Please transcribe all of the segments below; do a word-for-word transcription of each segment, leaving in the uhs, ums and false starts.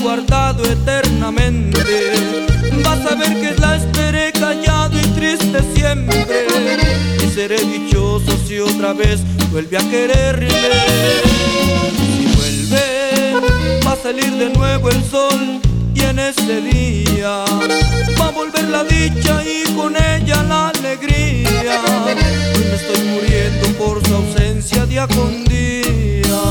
guardado eternamente. Vas a ver que la esperé callado y triste siempre, y seré dichoso si otra vez vuelve a quererme. Si vuelve, va a salir de nuevo el sol, y en ese día va a volver la dicha y con ella la alegría. Hoy me estoy muriendo por su ausencia día con día.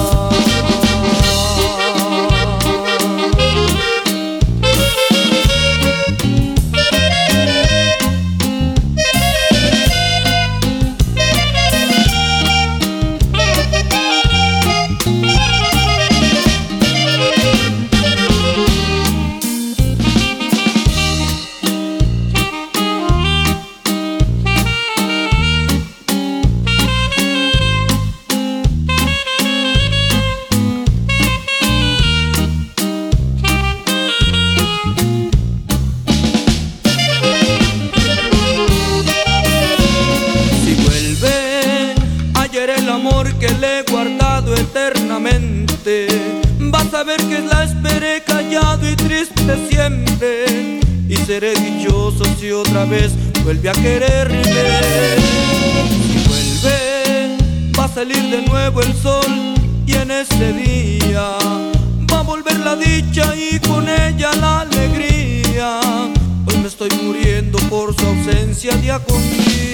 El amor que le he guardado eternamente, vas a ver que la esperé callado y triste siempre, y seré dichoso si otra vez vuelve a quererme. Si vuelve, va a salir de nuevo el sol, y en ese día va a volver la dicha y con ella la alegría. Hoy me estoy muriendo por su ausencia día con día.